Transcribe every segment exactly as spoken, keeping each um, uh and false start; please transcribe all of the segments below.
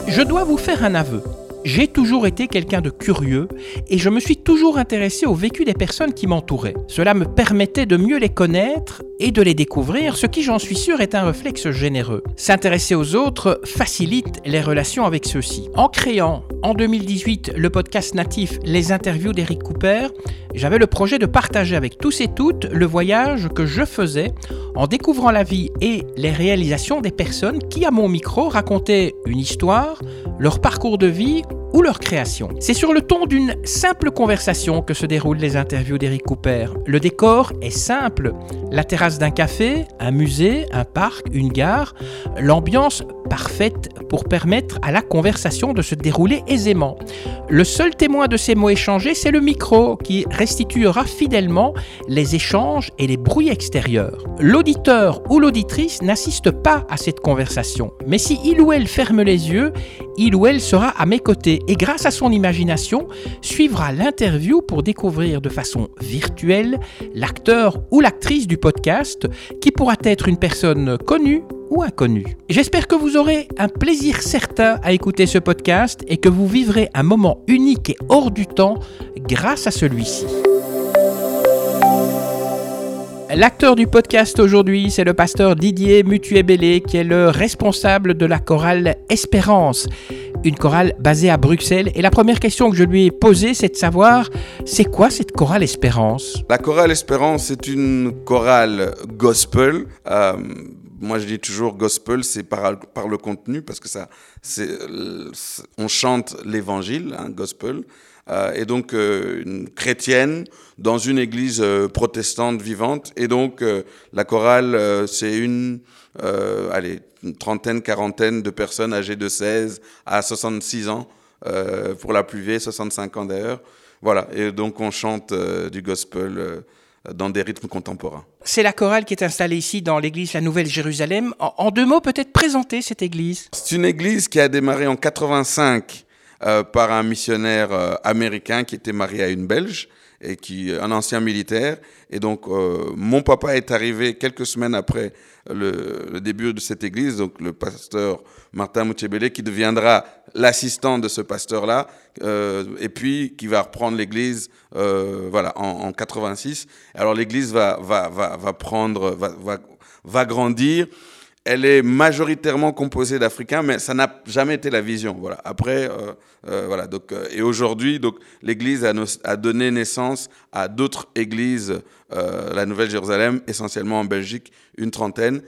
Je dois vous faire un aveu. J'ai toujours été quelqu'un de curieux et je me suis toujours intéressé au vécu des personnes qui m'entouraient. Cela me permettait de mieux les connaître et de les découvrir, ce qui, j'en suis sûr, est un réflexe généreux. S'intéresser aux autres facilite les relations avec ceux-ci. En créant, en deux mille dix-huit, le podcast natif Les Interviews d'Eric Cooper, j'avais le projet de partager avec tous et toutes le voyage que je faisais en découvrant la vie et les réalisations des personnes qui, à mon micro, racontaient une histoire, leur parcours de vie ou leur création. C'est sur le ton d'une simple conversation que se déroulent les interviews d'Eric Cooper. Le décor est simple. La terrasse d'un café, un musée, un parc, une gare. L'ambiance parfaite pour permettre à la conversation de se dérouler aisément. Le seul témoin de ces mots échangés, c'est le micro qui restituera fidèlement les échanges et les bruits extérieurs. L'auditeur ou l'auditrice n'assiste pas à cette conversation. Mais si il ou elle ferme les yeux, il ou elle sera à mes côtés et grâce à son imagination, suivra l'interview pour découvrir de façon virtuelle l'acteur ou l'actrice du podcast qui pourra être une personne connue ou inconnue. J'espère que vous aurez un plaisir certain à écouter ce podcast et que vous vivrez un moment unique et hors du temps grâce à celui-ci. L'acteur du podcast aujourd'hui, c'est le pasteur Didier Mutuébélé qui est le responsable de la chorale Espérance, une chorale basée à Bruxelles. Et la première question que je lui ai posée, c'est de savoir, c'est quoi cette chorale Espérance ? La chorale Espérance, c'est une chorale gospel. Euh, moi, je dis toujours gospel, c'est par, par le contenu, parce que ça, c'est, on chante l'évangile, hein, gospel. Euh, et donc euh, une chrétienne dans une église euh, protestante vivante. Et donc euh, la chorale, euh, c'est une, euh, allez, une trentaine, quarantaine de personnes âgées de seize à soixante-six ans, euh, pour la plus vieille, soixante-cinq ans d'ailleurs. Voilà, et donc on chante euh, du gospel euh, dans des rythmes contemporains. C'est la chorale qui est installée ici dans l'église La Nouvelle Jérusalem. En, en deux mots, peut-être présenter cette église. C'est une église qui a démarré en quatre-vingt-cinq Euh, par un missionnaire euh, américain qui était marié à une Belge et qui un ancien militaire. Et donc euh, mon papa est arrivé quelques semaines après le, le début de cette église, donc le pasteur Martin Mutuébélé qui deviendra l'assistant de ce pasteur-là euh, et puis qui va reprendre l'église euh, voilà en, en quatre-vingt-six. Alors l'église va va va va prendre va va va grandir. Elle est majoritairement composée d'Africains, mais ça n'a jamais été la vision. Voilà. Après, euh, euh, voilà. Donc, euh, et aujourd'hui, donc, l'Église a, no- a donné naissance à d'autres églises, euh, la Nouvelle Jérusalem, essentiellement en Belgique, une trentaine.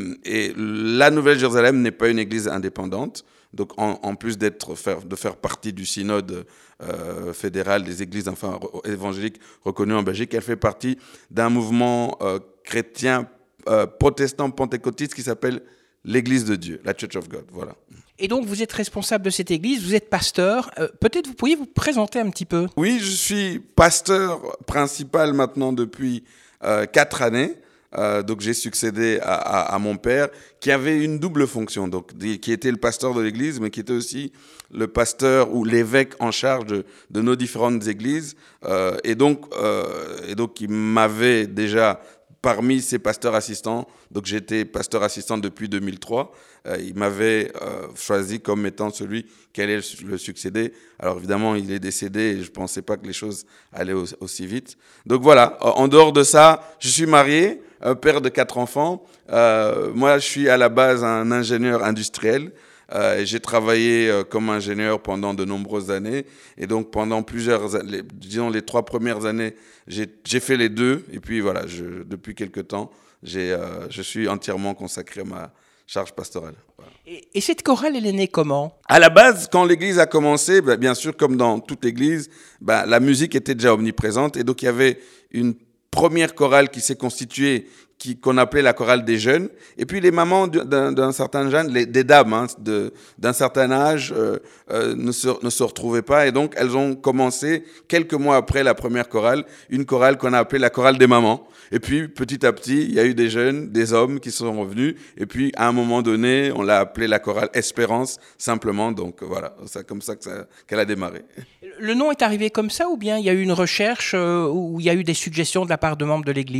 Et la Nouvelle Jérusalem n'est pas une église indépendante. Donc, en, en plus d'être faire, de faire partie du synode euh, fédéral des églises enfin évangéliques reconnues en Belgique, elle fait partie d'un mouvement euh, chrétien Euh, protestant pentecôtiste qui s'appelle l'Église de Dieu, la Church of God, voilà. Et donc vous êtes responsable de cette église, vous êtes pasteur, euh, peut-être vous pourriez vous présenter un petit peu ? Oui, je suis pasteur principal maintenant depuis euh, quatre années, euh, donc j'ai succédé à, à, à mon père qui avait une double fonction, donc qui était le pasteur de l'église, mais qui était aussi le pasteur ou l'évêque en charge de, de nos différentes églises, euh, et donc euh, et donc il m'avait déjà parmi ses pasteurs assistants, donc j'étais pasteur assistant depuis deux mille trois, euh, il m'avait euh, choisi comme étant celui qui allait le succéder. Alors évidemment, il est décédé et je ne pensais pas que les choses allaient aussi vite. Donc voilà, en dehors de ça, je suis marié, euh, père de quatre enfants. Euh, moi, je suis à la base un ingénieur industriel. Euh, j'ai travaillé euh, comme ingénieur pendant de nombreuses années et donc pendant plusieurs, les, disons les trois premières années, j'ai, j'ai fait les deux et puis voilà, je, depuis quelque temps, j'ai, euh, je suis entièrement consacré à ma charge pastorale. Voilà. Et, et cette chorale, elle est née comment ? À la base, quand l'église a commencé, ben, bien sûr, comme dans toute église, ben, la musique était déjà omniprésente et donc il y avait une première chorale qui s'est constituée, qui, qu'on appelait la chorale des jeunes. Et puis les mamans d'un, d'un certain jeune, les, des dames hein, de, d'un certain âge euh, euh, ne, se, ne se retrouvaient pas. Et donc elles ont commencé, quelques mois après la première chorale, une chorale qu'on a appelée la chorale des mamans. Et puis petit à petit, il y a eu des jeunes, des hommes qui sont revenus. Et puis à un moment donné, on l'a appelée la chorale Espérance, simplement. Donc voilà, c'est comme ça, que ça qu'elle a démarré. Le nom est arrivé comme ça ou bien il y a eu une recherche euh, où il y a eu des suggestions de la part de membres de l'Église ?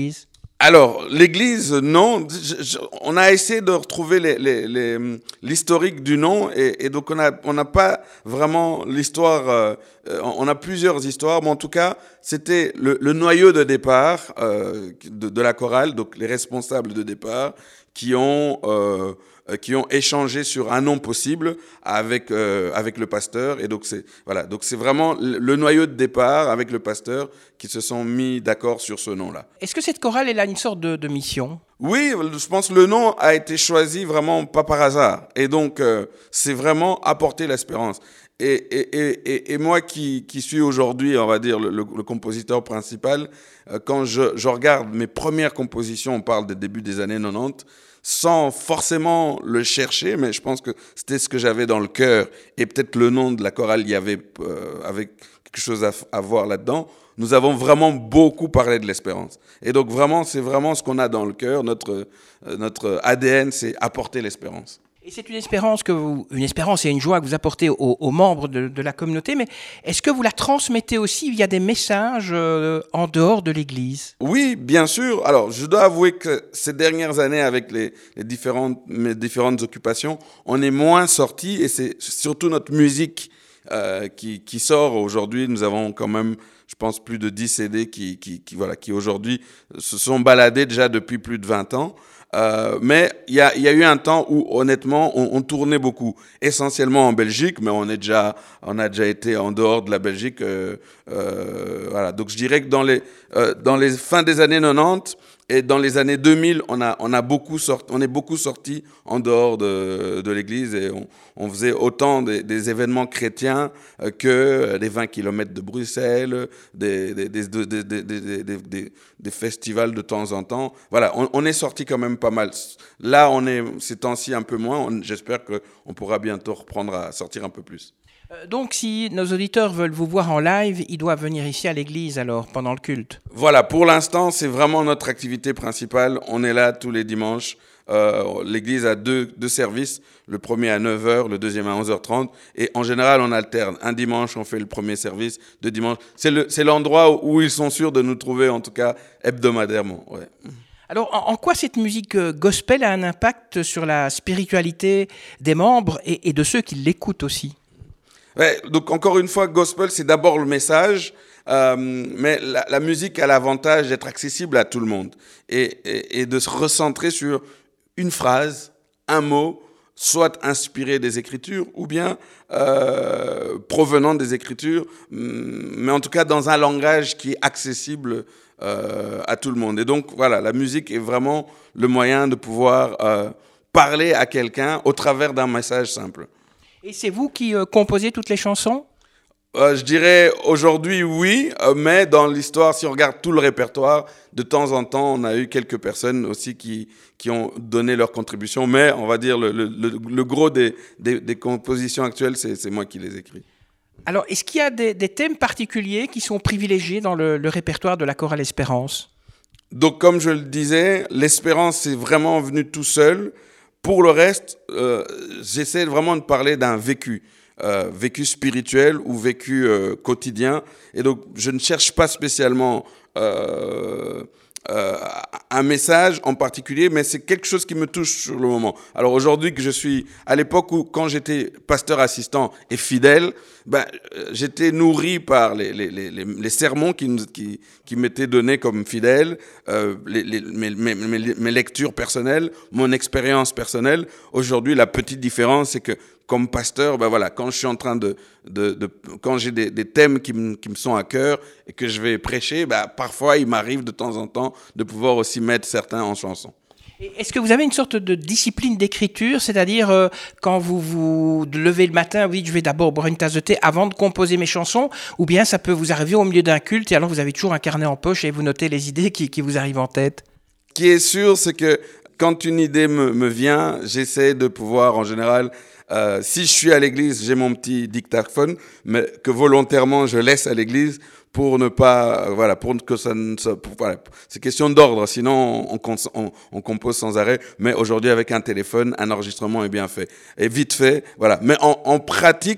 Alors, l'église, non. Je, je, on a essayé de retrouver les, les, les, l'historique du nom et, et donc on a on n'a pas vraiment l'histoire. Euh, on a plusieurs histoires, mais en tout cas, c'était le, le noyau de départ euh, de, de la chorale, donc les responsables de départ qui ont euh, qui ont échangé sur un nom possible avec euh, avec le pasteur et donc c'est voilà donc c'est vraiment le noyau de départ avec le pasteur qui se sont mis d'accord sur ce nom-là. Est-ce que cette chorale elle a une sorte de, de mission? Oui, je pense que le nom a été choisi vraiment pas par hasard et donc euh, c'est vraiment apporter l'espérance. Et, et, et, et moi qui, qui suis aujourd'hui, on va dire, le, le, le compositeur principal, euh, quand je, je regarde mes premières compositions, on parle des débuts des années quatre-vingt-dix, sans forcément le chercher, mais je pense que c'était ce que j'avais dans le cœur, et peut-être le nom de la chorale, il y avait, euh, avait quelque chose à, à voir là-dedans. Nous avons vraiment beaucoup parlé de l'espérance. Et donc vraiment, c'est vraiment ce qu'on a dans le cœur, notre, euh, notre A D N, c'est apporter l'espérance. Et c'est une espérance que vous, une espérance et une joie que vous apportez aux, aux membres de, de la communauté, mais est-ce que vous la transmettez aussi via des messages euh, en dehors de l'Église? Oui, bien sûr. Alors, je dois avouer que ces dernières années, avec les, les différentes, mes différentes occupations, on est moins sortis et c'est surtout notre musique euh, qui, qui sort aujourd'hui. Nous avons quand même, je pense, plus de dix C D qui, qui, qui, voilà, qui aujourd'hui se sont baladés déjà depuis plus de vingt ans. Euh, mais il y a, y a eu un temps où honnêtement on, on tournait beaucoup, essentiellement en Belgique, mais on est déjà, on a déjà été en dehors de la Belgique. Euh, euh, voilà. Donc je dirais que dans les, euh, dans les fins des années quatre-vingt-dix et dans les années deux mille, on a, on a beaucoup sorti, on est beaucoup sorti en dehors de, de l'église et on, on faisait autant des, des événements chrétiens euh, que des vingt kilomètres de Bruxelles, des, des, des, des, des, des, des, des, des festivals de temps en temps. Voilà, on, on est sorti quand même pas mal. Là, on est ces temps-ci un peu moins. On, j'espère qu'on pourra bientôt reprendre à sortir un peu plus. Donc, si nos auditeurs veulent vous voir en live, ils doivent venir ici à l'église alors, pendant le culte. Voilà, pour l'instant, c'est vraiment notre activité principale. On est là tous les dimanches. Euh, l'église a deux, deux services, le premier à neuf heures, le deuxième à onze heures trente. Et en général, on alterne. Un dimanche, on fait le premier service, deux dimanches. C'est, le, c'est l'endroit où ils sont sûrs de nous trouver, en tout cas, hebdomadairement. Ouais. Alors, en, en quoi cette musique gospel a un impact sur la spiritualité des membres et, et de ceux qui l'écoutent aussi? Ouais, donc encore une fois, gospel, c'est d'abord le message, euh, mais la, la musique a l'avantage d'être accessible à tout le monde et, et, et de se recentrer sur une phrase, un mot, soit inspiré des Écritures ou bien euh, provenant des Écritures, mais en tout cas dans un langage qui est accessible euh, à tout le monde. Et donc voilà, la musique est vraiment le moyen de pouvoir euh, parler à quelqu'un au travers d'un message simple. Et c'est vous qui euh, composez toutes les chansons? euh, Je dirais aujourd'hui oui, euh, mais dans l'histoire, si on regarde tout le répertoire, de temps en temps, on a eu quelques personnes aussi qui, qui ont donné leur contribution, mais on va dire le, le, le gros des, des, des compositions actuelles, c'est, c'est moi qui les écris. Alors, est-ce qu'il y a des, des thèmes particuliers qui sont privilégiés dans le, le répertoire de la chorale Espérance? Donc, comme je le disais, l'espérance, c'est vraiment venu tout seul. Pour le reste, euh, j'essaie vraiment de parler d'un vécu, euh, vécu spirituel ou vécu euh, quotidien. Et donc, je ne cherche pas spécialement euh, euh, un message en particulier, mais c'est quelque chose qui me touche sur le moment. Alors aujourd'hui, que je suis à l'époque où, quand j'étais pasteur assistant et fidèle, ben, j'étais nourri par les, les, les, les sermons qui, qui, qui m'étaient donnés comme fidèle, euh, les, les, mes, mes, mes lectures personnelles, mon expérience personnelle. Aujourd'hui, la petite différence, c'est que comme pasteur, ben voilà, quand je suis en train de, de, de quand j'ai des, des thèmes qui me, qui me sont à cœur et que je vais prêcher, ben parfois il m'arrive de temps en temps de pouvoir aussi mettre certains en chanson. Est-ce que vous avez une sorte de discipline d'écriture, c'est-à-dire euh, quand vous vous levez le matin, vous dites je vais d'abord boire une tasse de thé avant de composer mes chansons, ou bien ça peut vous arriver au milieu d'un culte et alors vous avez toujours un carnet en poche et vous notez les idées qui, qui vous arrivent en tête? Ce qui est sûr, c'est que quand une idée me, me vient, j'essaie de pouvoir en général... Euh, si je suis à l'église, j'ai mon petit dictaphone, mais que volontairement je laisse à l'église pour ne pas, euh, voilà, pour que ça ne, ça, pour, voilà, c'est question d'ordre. Sinon, on, on, on compose sans arrêt. Mais aujourd'hui, avec un téléphone, un enregistrement est bien fait et vite fait, voilà. Mais en, en pratique,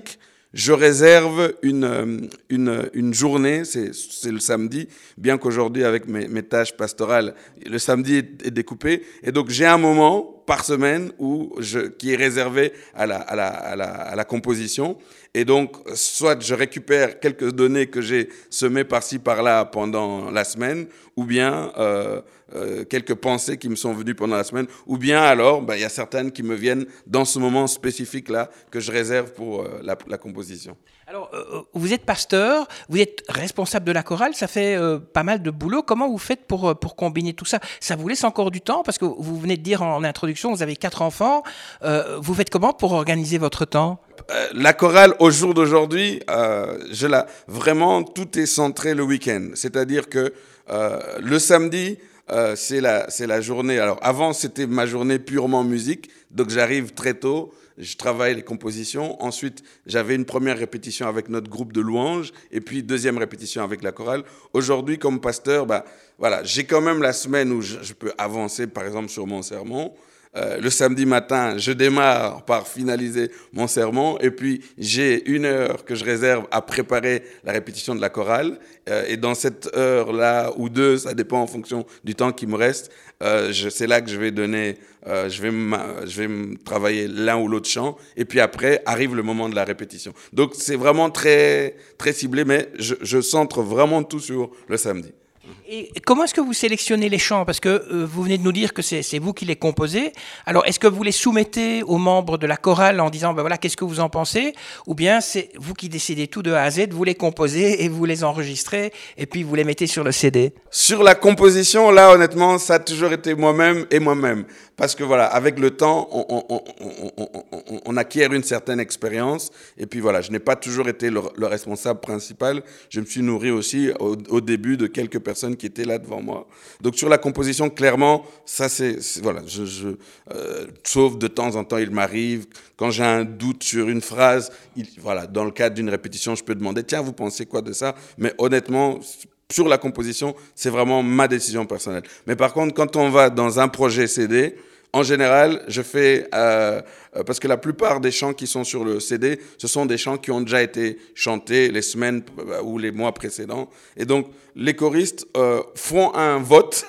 je réserve une, une, une journée, c'est, c'est le samedi, bien qu'aujourd'hui, avec mes, mes tâches pastorales, le samedi est, est découpé. Et donc, j'ai un moment par semaine où je, qui est réservé à la, à, la, à, la, à la composition. Et donc, soit je récupère quelques données que j'ai semées par-ci, par-là pendant la semaine, ou bien euh, euh, quelques pensées qui me sont venues pendant la semaine, ou bien alors, ben, y a certaines qui me viennent dans ce moment spécifique-là que je réserve pour euh, la, la composition. Alors, euh, vous êtes pasteur, vous êtes responsable de la chorale, ça fait euh, pas mal de boulot. Comment vous faites pour, pour combiner tout ça? Ça vous laisse encore du temps? Parce que vous venez de dire en introduction, vous avez quatre enfants. Euh, vous faites comment pour organiser votre temps? Euh, la chorale, au jour d'aujourd'hui, euh, je la, vraiment, tout est centré le week-end. C'est-à-dire que euh, le samedi, euh, c'est la, c'est la journée. Alors, avant, c'était ma journée purement musique. Donc, j'arrive très tôt. Je travaille les compositions. Ensuite, j'avais une première répétition avec notre groupe de louanges et puis deuxième répétition avec la chorale. Aujourd'hui, comme pasteur, bah, voilà, j'ai quand même la semaine où je, je peux avancer, par exemple, sur mon sermon. Euh, le samedi matin, je démarre par finaliser mon sermon et puis j'ai une heure que je réserve à préparer la répétition de la chorale. Euh, et dans cette heure-là ou deux, ça dépend en fonction du temps qui me reste, euh, je, c'est là que je vais donner, euh, je vais je vais travailler l'un ou l'autre chant. Et puis après, arrive le moment de la répétition. Donc c'est vraiment très, très ciblé, mais je, je centre vraiment tout sur le samedi. Et comment est-ce que vous sélectionnez les chants? Parce que euh, vous venez de nous dire que c'est, c'est vous qui les composez. Alors, est-ce que vous les soumettez aux membres de la chorale en disant, ben voilà, qu'est-ce que vous en pensez? Ou bien c'est vous qui décidez tout de A à Z, vous les composez et vous les enregistrez et puis vous les mettez sur le C D? Sur la composition, là, honnêtement, ça a toujours été moi-même et moi-même. Parce que voilà, avec le temps, on, on, on, on, on, on acquiert une certaine expérience. Et puis voilà, je n'ai pas toujours été le, le responsable principal. Je me suis nourri aussi au, au début de quelques personnes qui étaient là devant moi. Donc sur la composition, clairement, ça c'est, c'est voilà, je, je euh, sauf de temps en temps, il m'arrive quand j'ai un doute sur une phrase, il, voilà, dans le cadre d'une répétition, je peux demander, tiens, vous pensez quoi de ça? Mais honnêtement, sur la composition, c'est vraiment ma décision personnelle. Mais par contre, quand on va dans un projet C D, en général, je fais, euh, parce que la plupart des chants qui sont sur le C D, ce sont des chants qui ont déjà été chantés les semaines ou les mois précédents. Et donc, les choristes euh, font un vote.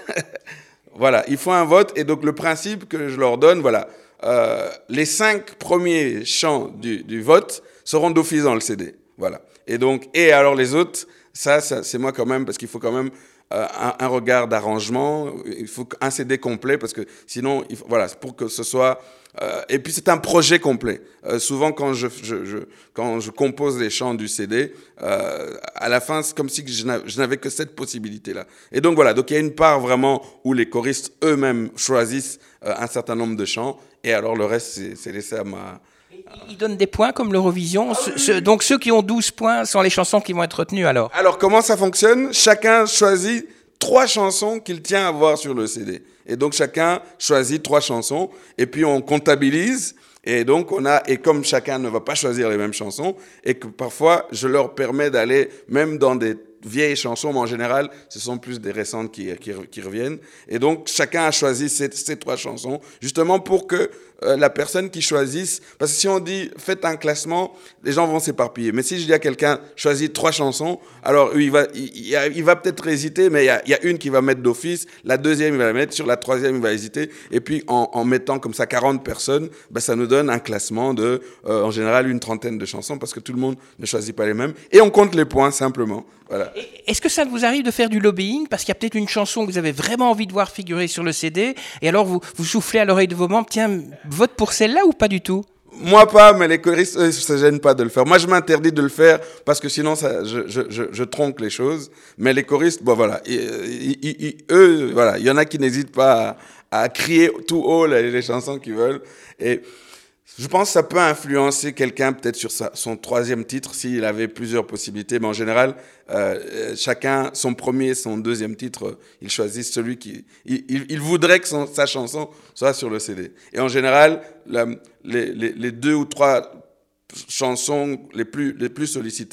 Voilà, ils font un vote. Et donc, le principe que je leur donne, voilà, euh, les cinq premiers chants du, du vote seront d'office dans le C D. Voilà. Et donc, et alors les autres, ça, ça c'est moi quand même, parce qu'il faut quand même euh, un, un regard d'arrangement, il faut un C D complet, parce que sinon, il faut, voilà, pour que ce soit... Euh, et puis c'est un projet complet. Euh, souvent quand je, je, je, quand je compose les chants du C D, euh, à la fin, c'est comme si je n'avais, je n'avais que cette possibilité-là. Et donc voilà, donc il y a une part vraiment où les choristes eux-mêmes choisissent euh, un certain nombre de chants, et alors le reste, c'est, c'est laissé à ma... Ils donnent des points comme l'Eurovision. Ah, oui. ce, donc ceux qui ont douze points sont les chansons qui vont être retenues alors. Alors comment ça fonctionne? Chacun choisit trois chansons qu'il tient à voir sur le C D. Et donc chacun choisit trois chansons et puis on comptabilise. Et donc on a, et comme chacun ne va pas choisir les mêmes chansons, et que parfois je leur permets d'aller même dans des vieilles chansons, mais en général, ce sont plus des récentes qui, qui, qui reviennent. Et donc, chacun a choisi ces, ces trois chansons, justement pour que euh, la personne qui choisisse... Parce que si on dit, faites un classement, les gens vont s'éparpiller. Mais si je dis à quelqu'un, choisis trois chansons, alors il va, il, il, il va peut-être hésiter, mais il y, a, il y a une qui va mettre d'office, la deuxième, il va la mettre, sur la troisième, il va hésiter. Et puis, en, en mettant comme ça quarante personnes, ben, ça nous donne un classement de, euh, en général, une trentaine de chansons, parce que tout le monde ne choisit pas les mêmes. Et on compte les points, simplement. Voilà. Est-ce que ça vous arrive de faire du lobbying? Parce qu'il y a peut-être une chanson que vous avez vraiment envie de voir figurer sur le C D, et alors vous, vous soufflez à l'oreille de vos membres, tiens, vote pour celle-là ou pas du tout? Moi pas, mais les choristes, eux, ça ne gêne pas de le faire. Moi, je m'interdis de le faire parce que sinon, ça, je, je, je, je tronque les choses. Mais les choristes, bon voilà, ils, ils, ils, eux, voilà, il y en a qui n'hésitent pas à, à crier tout haut les, les chansons qu'ils veulent. Et je pense que ça peut influencer quelqu'un peut-être sur sa, son troisième titre s'il avait plusieurs possibilités. Mais en général, euh, chacun, son premier, son deuxième titre, il choisit celui qui... Il, il, il voudrait que son, sa chanson soit sur le C D. Et en général, la, les, les, les deux ou trois chansons les plus, les plus sollicitées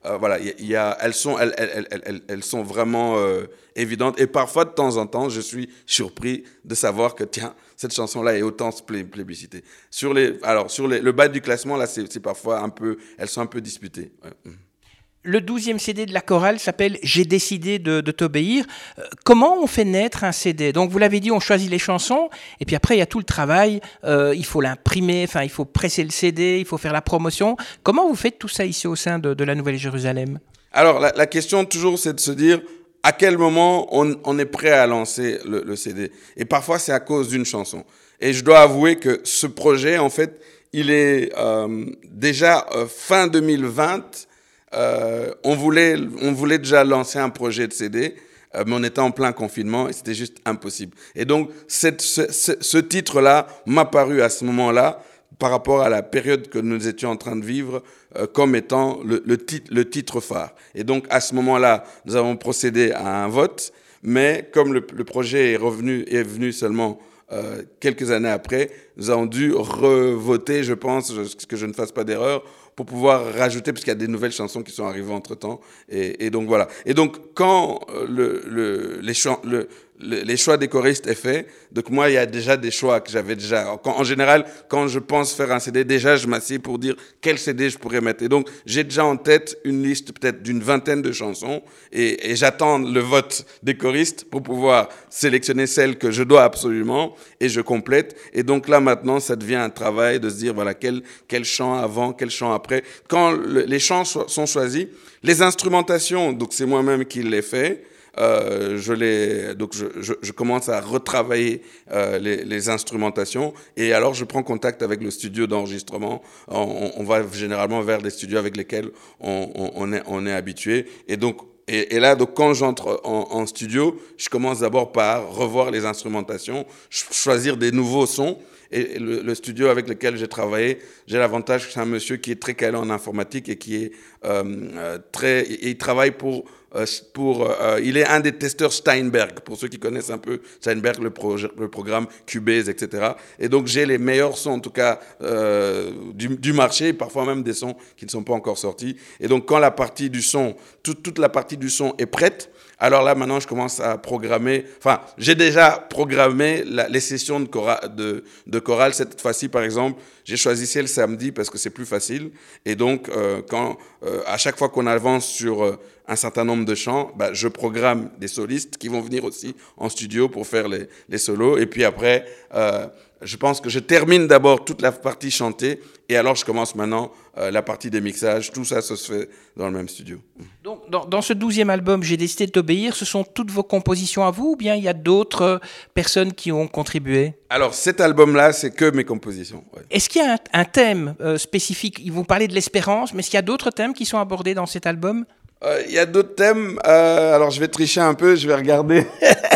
Euh, voilà, il y, y a, elles sont, elles, elles, elles, elles, elles sont vraiment euh, évidentes. Et parfois, de temps en temps, je suis surpris de savoir que tiens, cette chanson-là est autant plé- plébiscitée. Sur les, alors sur les, le bas du classement, là, c'est, c'est parfois un peu, elles sont un peu disputées. Ouais. Le douzième C D de la chorale s'appelle « J'ai décidé de, de t'obéir ». Euh, comment on fait naître un C D ? Donc vous l'avez dit, on choisit les chansons, et puis après il y a tout le travail, euh, il faut l'imprimer, enfin il faut presser le C D, il faut faire la promotion. Comment vous faites tout ça ici au sein de, de la Nouvelle-Jérusalem ? Alors la, la question toujours, c'est de se dire à quel moment on, on est prêt à lancer le, le C D. Et parfois c'est à cause d'une chanson. Et je dois avouer que ce projet, en fait, il est euh, déjà euh, fin deux mille vingt. Euh, on voulait, on voulait déjà lancer un projet de C D, euh, mais on était en plein confinement et c'était juste impossible. Et donc, cette, ce, ce, ce titre-là m'a paru à ce moment-là, par rapport à la période que nous étions en train de vivre, euh, comme étant le, le, titre, le titre phare. Et donc, à ce moment-là, nous avons procédé à un vote, mais comme le, le projet est revenu, est venu seulement euh, quelques années après, nous avons dû revoter, je pense, que je ne fasse pas d'erreur, pour pouvoir rajouter, parce qu'il y a des nouvelles chansons qui sont arrivées entre-temps. Et, et donc, voilà. Et donc, quand le, le, les, choix, le, le, les choix des choristes est fait, donc moi, il y a déjà des choix que j'avais déjà. Quand, en général, quand je pense faire un C D, déjà, je m'assieds pour dire quel C D je pourrais mettre. Et donc, j'ai déjà en tête une liste peut-être d'une vingtaine de chansons et, et j'attends le vote des choristes pour pouvoir sélectionner celles que je dois absolument et je complète. Et donc là, maintenant, ça devient un travail de se dire, voilà, quel, quel chant avant, quel chant après. Après, quand le, les chants so, sont choisis, les instrumentations, donc c'est moi-même qui les fais. Euh, je les, donc je, je, je commence à retravailler euh, les, les instrumentations et alors je prends contact avec le studio d'enregistrement. On, on va généralement vers des studios avec lesquels on, on, on est, on est habitué. Et donc Et, et là, donc, quand j'entre en, en studio, je commence d'abord par revoir les instrumentations, choisir des nouveaux sons. Et le, le studio avec lequel j'ai travaillé, j'ai l'avantage que c'est un monsieur qui est très calé en informatique et qui est euh, très... Et il travaille pour... Euh, pour euh, il est un des testeurs Steinberg, pour ceux qui connaissent un peu Steinberg, le, projet, le programme Cubase, et cetera. Et donc, j'ai les meilleurs sons, en tout cas, euh, du, du marché, parfois même des sons qui ne sont pas encore sortis. Et donc, quand la partie du son, toute, toute la partie du son est prête, alors là, maintenant, je commence à programmer... Enfin, j'ai déjà programmé la, les sessions de, chora, de, de chorale. Cette fois-ci, par exemple, j'ai choisi celle samedi parce que c'est plus facile. Et donc, euh, quand, euh, à chaque fois qu'on avance sur euh, un certain nombre de chants, bah, je programme des solistes qui vont venir aussi en studio pour faire les, les solos. Et puis après, euh, je pense que je termine d'abord toute la partie chantée. Et alors, je commence maintenant euh, la partie des mixages. Tout ça, ça se fait dans le même studio. Donc, dans, dans ce douzième album, J'ai décidé de t'obéir, ce sont toutes vos compositions à vous ou bien il y a d'autres personnes qui ont contribué ? Alors, cet album-là, c'est que mes compositions. Ouais. Est-ce qu'il y a un, un thème euh, spécifique ? Ils vont parler de l'espérance, mais est-ce qu'il y a d'autres thèmes qui sont abordés dans cet album ? Euh, il y a d'autres thèmes. Euh, alors, je vais tricher un peu, je vais regarder.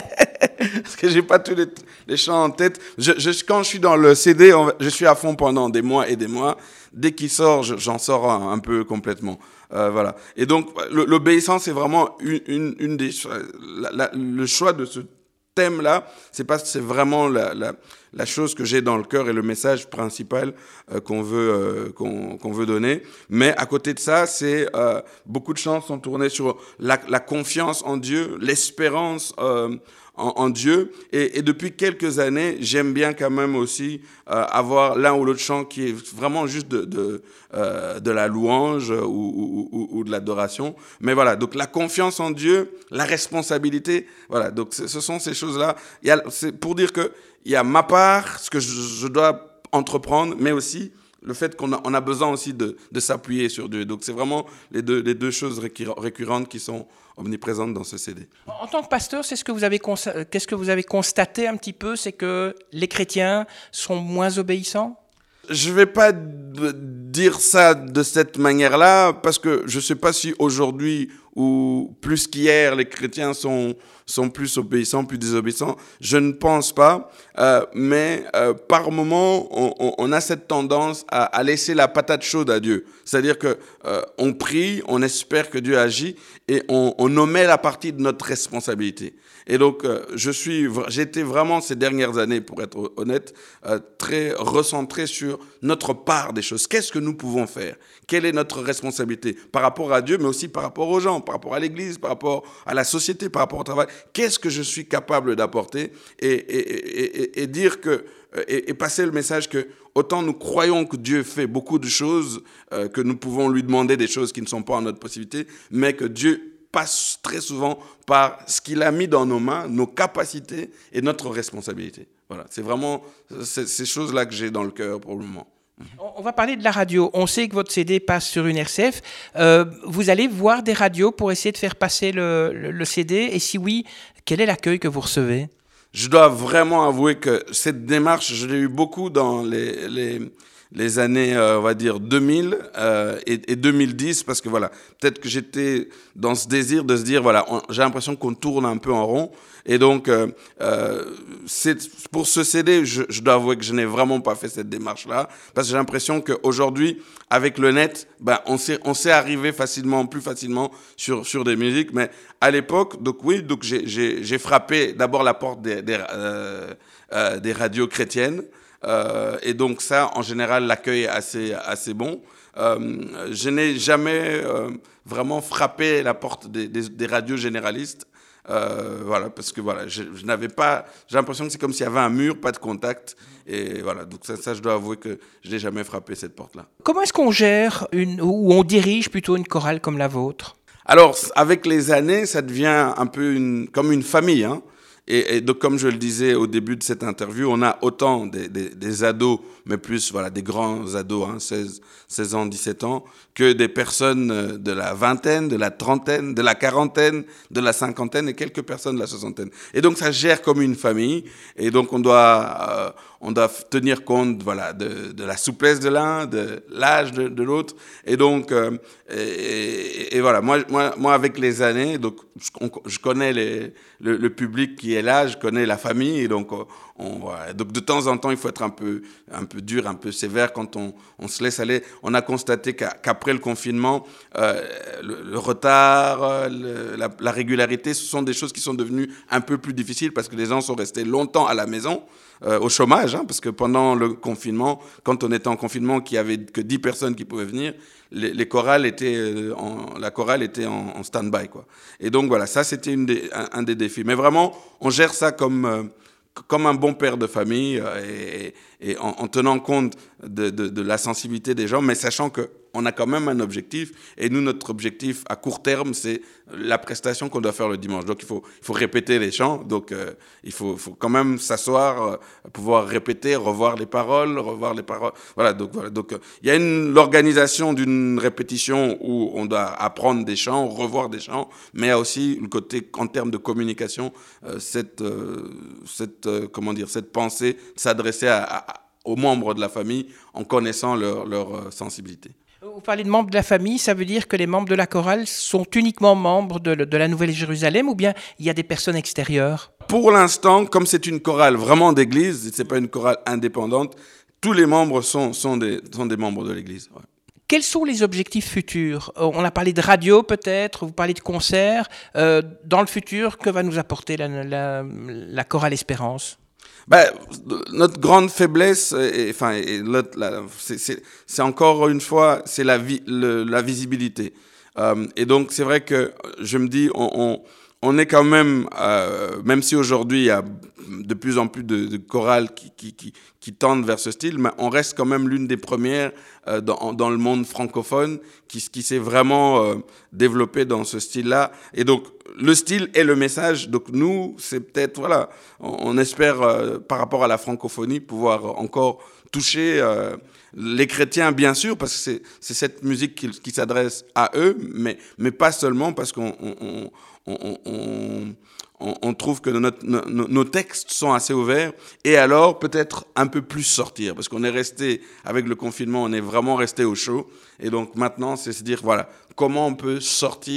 Parce que j'ai pas tous les, les chants en tête. Je, je, quand je suis dans le C D, on, je suis à fond pendant des mois et des mois. Dès qu'il sort, je, j'en sors un, un peu complètement. Euh, voilà. Et donc, le, l'obéissance, c'est vraiment une, une, une des... La, la, le choix de ce thème-là, c'est parce que c'est vraiment la, la, la chose que j'ai dans le cœur et le message principal euh, qu'on veut, euh, qu'on, qu'on veut donner. Mais à côté de ça, c'est euh, beaucoup de chants sont tournés sur la, la confiance en Dieu, l'espérance euh, en, en Dieu. Et, et depuis quelques années, j'aime bien quand même aussi euh, avoir l'un ou l'autre chant qui est vraiment juste de, de, euh, de la louange ou, ou, ou, ou de l'adoration. Mais voilà, donc la confiance en Dieu, la responsabilité, voilà, donc ce sont ces choses-là. Il y a, c'est pour dire que il y a ma part, ce que je, je dois entreprendre, mais aussi le fait qu'on a, on a besoin aussi de, de s'appuyer sur Dieu. Donc c'est vraiment les deux, les deux choses récurrentes qui sont omniprésentes dans ce C D. En tant que pasteur, c'est ce que vous avez consta- qu'est-ce que vous avez constaté un petit peu, c'est que les chrétiens sont moins obéissants ? Je ne vais pas d- dire ça de cette manière-là, parce que je ne sais pas si aujourd'hui ou plus qu'hier, les chrétiens sont sont plus obéissants, plus désobéissants. Je ne pense pas, euh, mais euh, par moment, on, on, on a cette tendance à, à laisser la patate chaude à Dieu. C'est-à-dire que euh, on prie, on espère que Dieu agit et on, on omet la partie de notre responsabilité. Et donc, euh, je suis, j'ai été vraiment ces dernières années, pour être honnête, euh, très recentré sur notre part des choses. Qu'est-ce que nous pouvons faire? Quelle est notre responsabilité par rapport à Dieu, mais aussi par rapport aux gens, par rapport à l'Église, par rapport à la société, par rapport au travail? Qu'est-ce que je suis capable d'apporter? Et, et, et, et dire que et, et passer le message que autant nous croyons que Dieu fait beaucoup de choses, euh, que nous pouvons lui demander des choses qui ne sont pas en notre possibilité, mais que Dieu passe très souvent par ce qu'il a mis dans nos mains, nos capacités et notre responsabilité. Voilà, c'est vraiment ces choses-là que j'ai dans le cœur pour le moment. On va parler de la radio. On sait que votre C D passe sur une R C F. Euh, vous allez voir des radios pour essayer de faire passer le, le, le C D. Et si oui, quel est l'accueil que vous recevez? Je dois vraiment avouer que cette démarche, je l'ai eu beaucoup dans les... les les années, euh, on va dire, deux mille euh, et, et deux mille dix, parce que voilà, peut-être que j'étais dans ce désir de se dire, voilà, on, j'ai l'impression qu'on tourne un peu en rond. Et donc, euh, euh, c'est, pour ce C D, je, je dois avouer que je n'ai vraiment pas fait cette démarche-là, parce que j'ai l'impression qu'aujourd'hui, avec le net, ben, on sait, on sait arriver facilement, plus facilement sur, sur des musiques. Mais à l'époque, donc oui, donc j'ai, j'ai, j'ai frappé d'abord la porte des, des, euh, euh, des radios chrétiennes. Euh, et donc ça, en général, l'accueil est assez, assez bon. Euh, je n'ai jamais euh, vraiment frappé la porte des, des, des radios généralistes. Euh, voilà, parce que voilà, je, je n'avais pas. J'ai l'impression que c'est comme s'il y avait un mur, pas de contact. Et voilà, donc ça, ça je dois avouer que je n'ai jamais frappé cette porte-là. Comment est-ce qu'on gère une, ou on dirige plutôt une chorale comme la vôtre? Alors, avec les années, ça devient un peu une, comme une famille, hein. Et, et donc, comme je le disais au début de cette interview, on a autant des, des, des ados, mais plus voilà, des grands ados, hein, seize, seize ans, dix-sept ans, que des personnes de la vingtaine, de la trentaine, de la quarantaine, de la cinquantaine et quelques personnes de la soixantaine. Et donc, ça gère comme une famille. Et donc, on doit, euh, on doit tenir compte voilà, de, de la souplesse de l'un, de l'âge de, de l'autre. Et donc, euh, et, et, et voilà, moi, moi, moi, avec les années, donc, je, on, je connais les, le, le public qui est là, je connais la famille, et donc, on, voilà. Donc de temps en temps, il faut être un peu, un peu dur, un peu sévère quand on, on se laisse aller. On a constaté qu'à, qu'après le confinement, euh, le, le retard, le, la, la régularité, ce sont des choses qui sont devenues un peu plus difficiles parce que les gens sont restés longtemps à la maison. Euh, au chômage, hein, parce que pendant le confinement, quand on était en confinement, qu'il y avait que dix personnes qui pouvaient venir, les, les chorales étaient en, la chorale était en, en stand-by, quoi. Et donc voilà, ça c'était une des, un, un des défis. Mais vraiment, on gère ça comme euh, comme un bon père de famille euh, et, et en, en tenant compte de, de, de la sensibilité des gens, mais sachant que on a quand même un objectif, et nous, notre objectif à court terme, c'est la prestation qu'on doit faire le dimanche. Donc, il faut, il faut répéter les chants, donc euh, il faut, faut quand même s'asseoir, euh, pouvoir répéter, revoir les paroles, revoir les paroles. Voilà, donc voilà. Donc, euh, il y a une, l'organisation d'une répétition où on doit apprendre des chants, revoir des chants, mais il y a aussi le côté, en termes de communication, euh, cette, euh, cette, euh, comment dire, cette pensée de s'adresser à, à, aux membres de la famille en connaissant leur, leur euh, sensibilité. Vous parlez de membres de la famille, ça veut dire que les membres de la chorale sont uniquement membres de, de la Nouvelle-Jérusalem ou bien il y a des personnes extérieures? Pour l'instant, comme c'est une chorale vraiment d'église, c'est pas une chorale indépendante, tous les membres sont, sont, des, sont des membres de l'église. Ouais. Quels sont les objectifs futurs? On a parlé de radio peut-être, vous parlez de concerts. Euh, dans le futur, que va nous apporter la, la, la chorale Espérance? Ben, notre grande faiblesse, et, enfin, et l'autre, la, c'est, c'est, c'est encore une fois, c'est la, vi, le, la visibilité. Euh, et donc, c'est vrai que je me dis, on, on, on est quand même, euh, même si aujourd'hui il y a de plus en plus de, de chorales qui, qui, qui, qui tendent vers ce style, mais on reste quand même l'une des premières euh, dans, dans le monde francophone qui, qui s'est vraiment euh, développée dans ce style-là. Et donc, le style et le message, donc nous, c'est peut-être, voilà, on, on espère, euh, par rapport à la francophonie, pouvoir encore toucher euh, les chrétiens, bien sûr, parce que c'est, c'est cette musique qui, qui s'adresse à eux, mais, mais pas seulement, parce qu'on on, on, on, on, on, on trouve que notre, nos, nos textes sont assez ouverts, et alors peut-être un peu plus sortir, parce qu'on est resté, avec le confinement, on est vraiment resté au chaud, et donc maintenant, c'est se dire, voilà, comment on peut sortir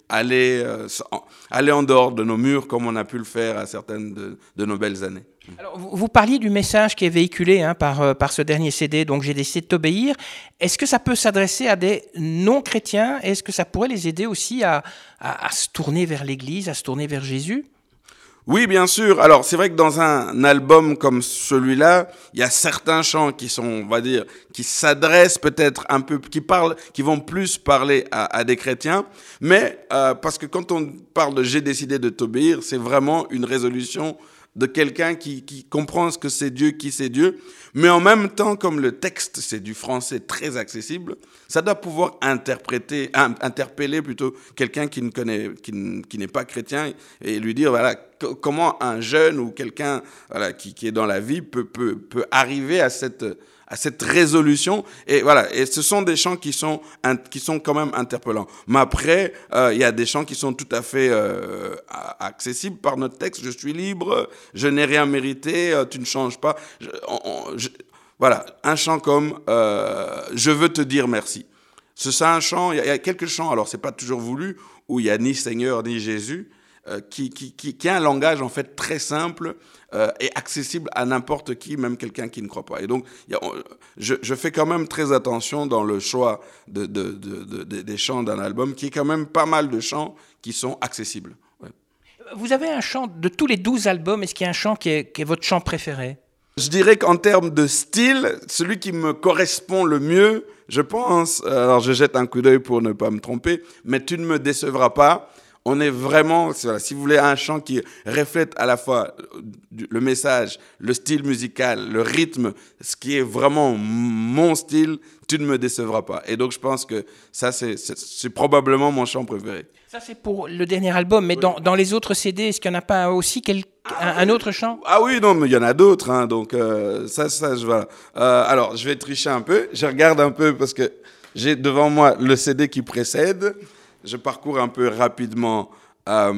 aller, euh, aller en dehors de nos murs comme on a pu le faire à certaines de, de nos belles années. Alors, vous, vous parliez du message qui est véhiculé hein, par, euh, par ce dernier C D, donc j'ai décidé de t'obéir. Est-ce que ça peut s'adresser à des non-chrétiens? Est-ce que ça pourrait les aider aussi à, à, à se tourner vers l'Église, à se tourner vers Jésus? Oui, bien sûr. Alors, c'est vrai que dans un album comme celui-là, il y a certains chants qui sont, on va dire, qui s'adressent peut-être un peu, qui parlent, qui vont plus parler à, à des chrétiens. Mais, euh, parce que quand on parle de « j'ai décidé de t'obéir », c'est vraiment une résolution de quelqu'un qui, qui comprend ce que c'est Dieu, qui c'est Dieu. Mais en même temps, comme le texte, c'est du français très accessible, ça doit pouvoir interpréter, interpeller plutôt quelqu'un qui ne connaît, qui, n- qui n'est pas chrétien et lui dire, voilà, c- comment un jeune ou quelqu'un, voilà, qui, qui est dans la vie peut, peut, peut arriver à cette, à cette résolution. Et voilà, et ce sont des chants qui sont, qui sont quand même interpellants. Mais après, euh, il y a des chants qui sont tout à fait euh, accessibles par notre texte. Je suis libre, je n'ai rien mérité, euh, tu ne changes pas. Je, on, on, je, voilà, un chant comme euh, « Je veux te dire merci ». C'est un chant, il y, y a quelques chants, alors c'est pas toujours voulu, où il y a ni Seigneur ni Jésus, euh, qui, qui, qui, qui a un langage en fait très simple euh, et accessible à n'importe qui, même quelqu'un qui ne croit pas. Et donc, y a, on, je, je fais quand même très attention dans le choix de, de, de, de, de, des chants d'un album, qui est quand même pas mal de chants qui sont accessibles. Ouais. Vous avez un chant de tous les douze albums, est-ce qu'il y a un chant qui est, qui est votre chant préféré? Je dirais qu'en termes de style, celui qui me correspond le mieux, je pense, alors je jette un coup d'œil pour ne pas me tromper, mais tu ne me décevras pas. On est vraiment, voilà, si vous voulez un chant qui reflète à la fois le message, le style musical, le rythme, ce qui est vraiment mon style, tu ne me décevras pas. Et donc je pense que ça, c'est, c'est, c'est probablement mon chant préféré. Ça, c'est pour le dernier album, mais oui. dans, dans les autres C D, est-ce qu'il n'y en a pas aussi quel, un, un autre chant? Ah oui, non, mais il y en a d'autres, hein, donc euh, ça, ça, je voilà. Euh, alors, je vais tricher un peu, je regarde un peu parce que j'ai devant moi le C D qui précède. Je parcours un peu rapidement euh,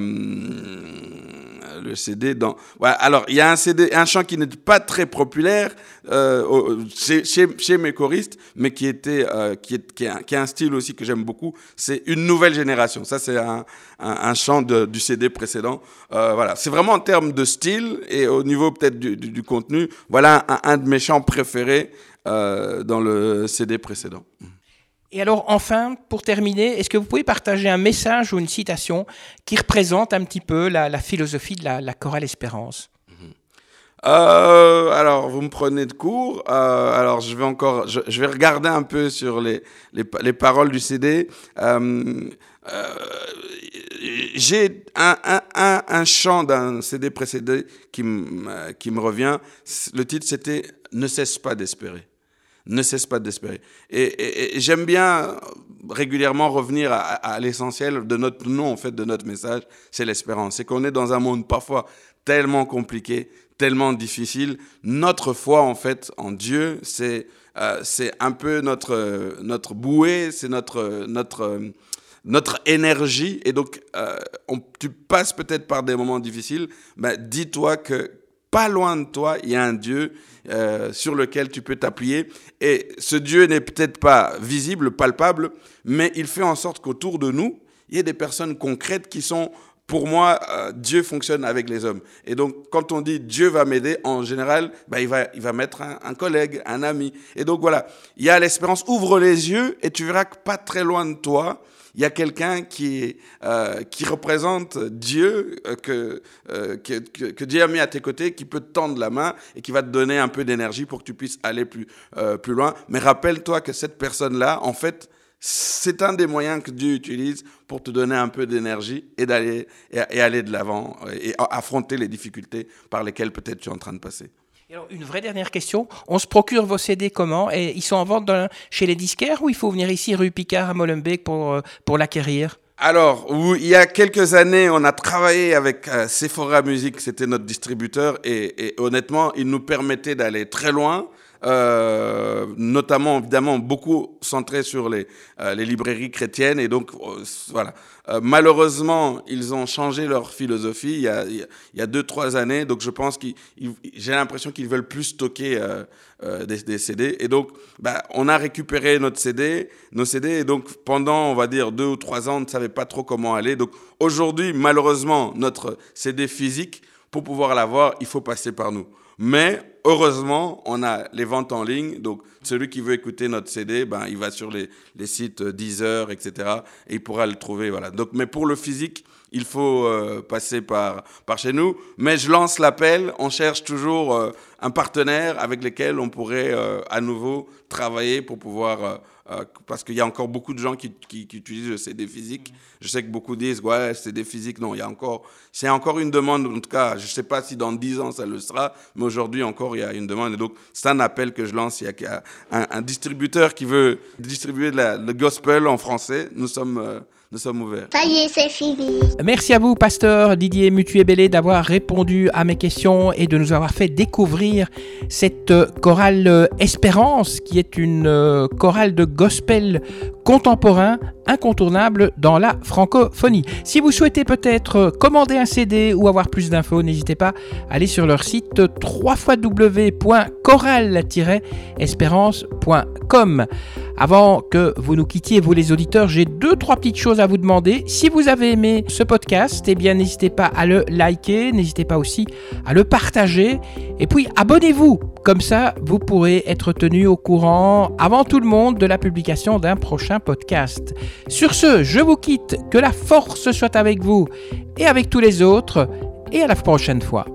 le C D. Dans... Ouais, alors, il y a un C D, un chant qui n'est pas très populaire euh, chez, chez, chez mes choristes, mais qui était, euh, qui est, qui est, un, qui est un style aussi que j'aime beaucoup. C'est Une nouvelle génération. Ça, c'est un, un, un chant de, du C D précédent. Euh, voilà, c'est vraiment en termes de style et au niveau peut-être du, du, du contenu. Voilà un, un de mes chants préférés euh, dans le C D précédent. Et alors, enfin, pour terminer, est-ce que vous pouvez partager un message ou une citation qui représente un petit peu la, la philosophie de la, la chorale Espérance? euh, Alors, vous me prenez de court. Euh, alors, je vais encore, je, je vais regarder un peu sur les, les, les paroles du C D. Euh, euh, j'ai un, un, un, un chant d'un C D précédent qui, m, qui me revient. Le titre, c'était « Ne cesse pas d'espérer ». Ne cesse pas d'espérer. Et, et, et j'aime bien régulièrement revenir à, à l'essentiel de notre nom, en fait, de notre message, c'est l'espérance. C'est qu'on est dans un monde parfois tellement compliqué, tellement difficile. Notre foi, en fait, en Dieu, c'est, euh, c'est un peu notre, notre bouée, c'est notre, notre, notre énergie. Et donc, euh, on, tu passes peut-être par des moments difficiles, mais dis-toi que pas loin de toi, il y a un Dieu euh, sur lequel tu peux t'appuyer. Et ce Dieu n'est peut-être pas visible, palpable, mais il fait en sorte qu'autour de nous, il y ait des personnes concrètes qui sont, pour moi, euh, Dieu fonctionne avec les hommes. Et donc, quand on dit Dieu va m'aider, en général, ben, il va, il va mettre un, un collègue, un ami. Et donc, voilà, il y a l'espérance. Ouvre les yeux et tu verras que pas très loin de toi, il y a quelqu'un qui, euh, qui représente Dieu, euh, que, euh, que, que, que Dieu a mis à tes côtés, qui peut te tendre la main et qui va te donner un peu d'énergie pour que tu puisses aller plus, euh, plus loin. Mais rappelle-toi que cette personne-là, en fait, c'est un des moyens que Dieu utilise pour te donner un peu d'énergie et, d'aller, et, et aller de l'avant et affronter les difficultés par lesquelles peut-être tu es en train de passer. Alors, une vraie dernière question. On se procure vos C D comment? Et ils sont en vente dans, chez les disquaires ou il faut venir ici rue Picard à Molenbeek pour, pour l'acquérir? Alors, il y a quelques années, on a travaillé avec euh, Sephora Music, c'était notre distributeur, et, et honnêtement, il nous permettait d'aller très loin. euh, notamment évidemment beaucoup centré sur les, euh, les librairies chrétiennes. Et donc euh, voilà, euh, malheureusement ils ont changé leur philosophie il y a, il y a deux, trois années. Donc je pense qu'ils, j'ai l'impression qu'ils veulent plus stocker euh, euh, des, des C D. Et donc bah, on a récupéré notre C D, nos C D. Et donc pendant on va dire deux ou trois ans on ne savait pas trop comment aller. Donc aujourd'hui malheureusement notre C D physique, pour pouvoir l'avoir, il faut passer par nous. Mais heureusement, on a les ventes en ligne. Donc, celui qui veut écouter notre C D, ben, il va sur les, les sites Deezer, et cetera. Et il pourra le trouver. Voilà. Donc, mais pour le physique, il faut euh, passer par, par chez nous. Mais je lance l'appel. On cherche toujours euh, un partenaire avec lequel on pourrait euh, à nouveau travailler pour pouvoir... Euh, Euh, parce qu'il y a encore beaucoup de gens qui, qui, qui utilisent le C D physique. Je sais que beaucoup disent, ouais, C D physique, non, il y a encore, c'est encore une demande, en tout cas, je ne sais pas si dans dix ans ça le sera, mais aujourd'hui encore, il y a une demande. Et donc, c'est un appel que je lance. Il y a un, un distributeur qui veut distribuer de la, le gospel en français. Nous sommes... Euh, Nous sommes ouverts. Ça y est, c'est fini. Merci à vous, pasteur Didier Mutuébélé, d'avoir répondu à mes questions et de nous avoir fait découvrir cette chorale Espérance, qui est une chorale de gospel contemporain incontournable dans la francophonie. Si vous souhaitez peut-être commander un C D ou avoir plus d'infos, n'hésitez pas à aller sur leur site w w w point chorale tiret espérance point com. Avant que vous nous quittiez, vous les auditeurs, j'ai deux, trois petites choses à vous demander. Si vous avez aimé ce podcast, eh bien, n'hésitez pas à le liker, n'hésitez pas aussi à le partager. Et puis, abonnez-vous. Comme ça, vous pourrez être tenu au courant avant tout le monde de la publication d'un prochain podcast. Sur ce, je vous quitte. Que la force soit avec vous et avec tous les autres. Et à la prochaine fois.